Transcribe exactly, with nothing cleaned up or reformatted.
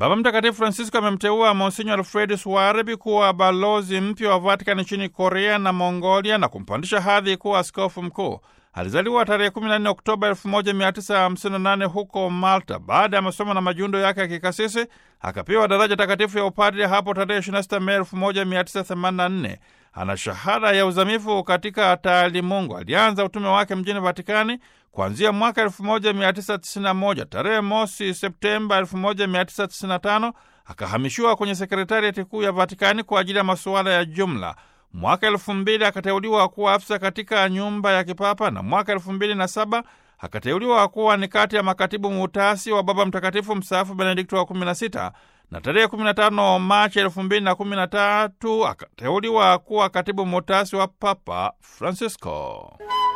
Baba Mtakatifu Francisco amemteua Monsignor Alfred Suarebi kuwa balozi mpya wa Vatikani nchini Korea na Mongolia na kumpandisha hadhi kuwa askofu mkuu. Alizaliwa tarehe kumi na nne Oktoba elfu moja mia tisa hamsini na nane huko Malta. Baada ya masomo na majiundo yake ya kikasisi, akapewa daraja takatifu ya upadre hapo tarehe ishirini na sita Mei elfu moja mia tisa themanini na nne. Ana shahada ya uzamifu katika taalimungu. Alianza utume wake mjini Vatikani kuanzia mwaka elfu moja mia tisa tisini na moja. Tarehe mosi Septemba elfu moja mia tisa tisini na tano akahamishiwa kwenye sekretariati kuu ya Vatikani kwa ajili ya masuala ya jumla. Mwaka elfu mbili akateuliwa kuwa afisa katika nyumba ya kipapa, na mwaka elfu mbili na saba akateuliwa kuwa ni kati ya makatibu muutasi wa Baba Mtakatifu mstaafu Benedikto wa kumi na sita, na tarehe kumi na tano Machi elfu mbili na kumi na tatu akateuliwa kuwa katibu muutasi wa Papa Francisco.